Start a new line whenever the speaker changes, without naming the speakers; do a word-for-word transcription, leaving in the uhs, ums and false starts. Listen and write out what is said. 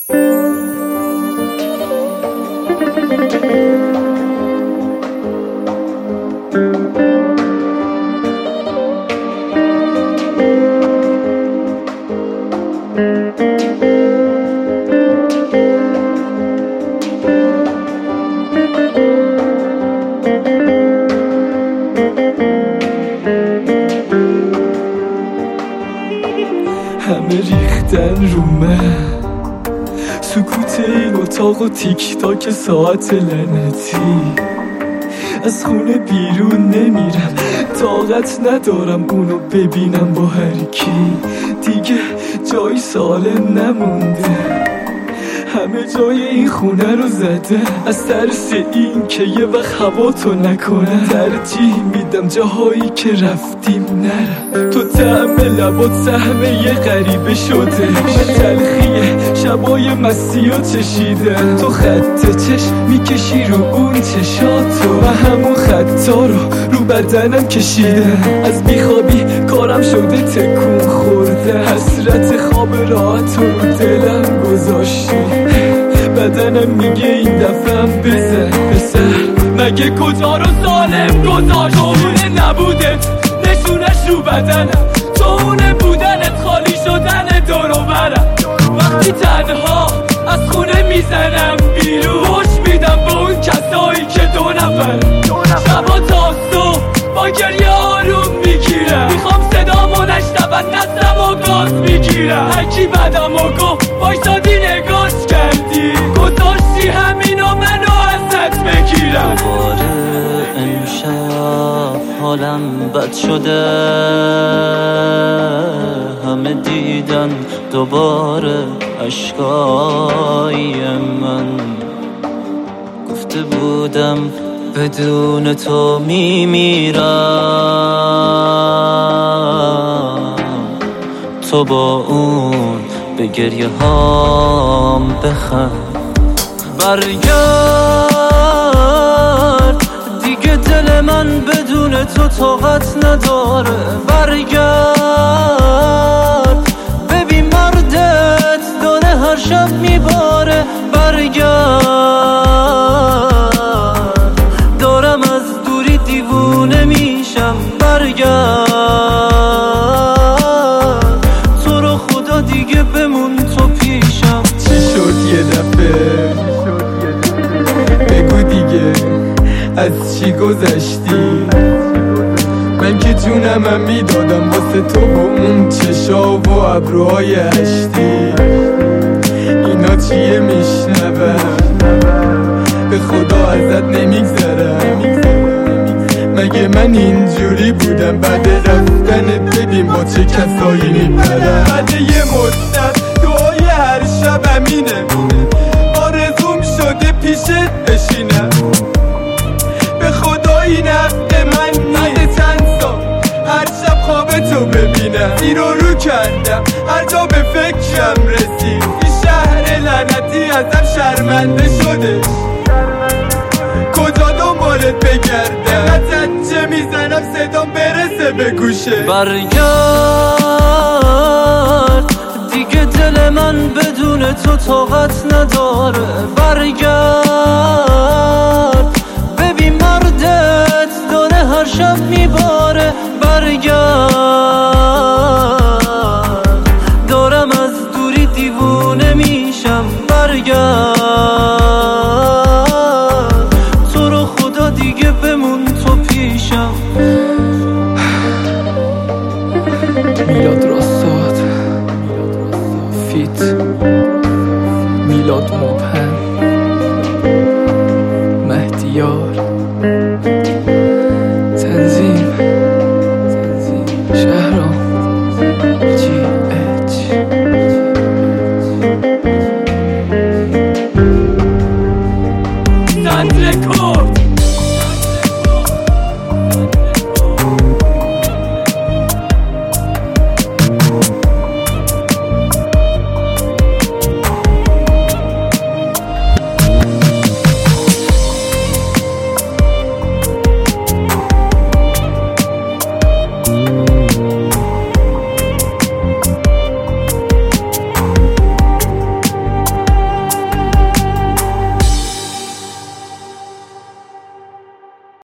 همه ریختن رو من، سکوت این اتاق و تیک تاک ساعت لعنتی. از خونه بیرون نمیرم، طاقت ندارم اونو ببینم با هر کی. دیگه جای سالم نمونده، همه جای این خونه رو زده. از ترس این که یه وقت هوا تو نکنه، ترجیح میدم جاهایی که رفتیم نرم. تو طعم لبات سهم یه غریبه شده، من تلخیه شبای مستی و چشیده. تو خط چشم میکشی رو اون چشاتو، و همون خطا رو رو بدنم کشیده. از بیخوابی کارم شده تکون خورده، حسرت خواب راحت رو دلم گذاشتی. بدنم میگه این دفعه بزن بسر، مگه کجا رو سالم گذاشت؟ تو اونه نبودت نشونش رو بدنم، تو اونه بودنت خالی شدن دور و برم. وقتی تنها از خونه میزنم بیرون، خوش میدم به اون کسایی که دو نفر شبا تا صبح با گریه آروم میگیرم. میخوام صدامو نشنون نسلم و گاز میگیرم. هرکی بدم و گفت بایستادی نگاش کردی، گذاشتی همینو منو ازت بگیرم.
دوباره امشب حالم بد شده، همه دیدن دوباره عشقای من. گفته بودم بدون تو میمیرم، تو با اون به گریه هام بخند. برگرد دیگه دل من بدون تو طاقت نداره. برگرد ببین مردت داره هر شب میباره. برگرد دارم از دوری دیوونه میشم. برگرد تو رو خدا دیگه بمون تو پیشم.
چی شد یه دفعه بگو دیگه، از چی گذشتی؟ من که جونمم میدادم واسه تو با اون چشا و ابروهای هشتی. اینا چیه میشنوم؟ به خدا ازت نمیگذرم. مگه من اینجوری بودم؟ بعد رفتن ببین با چه کسایی میپرم. بعد یه مدت دعای هر شب امینه، آرزوم شده پیشت بشینم. به خدا این حق من بعد چند سال هر شب خواب تو ببینم. زیر و رو کردم هر جا به فکرم رسید، این شهر لعنتی ازم شرمنده شده. کجا دنبالت بگردم؟ قطعا چه میزنم صدام برسه به گوشه.
برگرد دیگه دل من بدون تو طاقت نداره. برگرد ببین مردت داره هر شب میباره. برگرد دارم از دوری دیوونه میشم. برگرد تو رو خدا دیگه بمون تو پیشم.
میلاد راستاد فیت میلاد مبهم.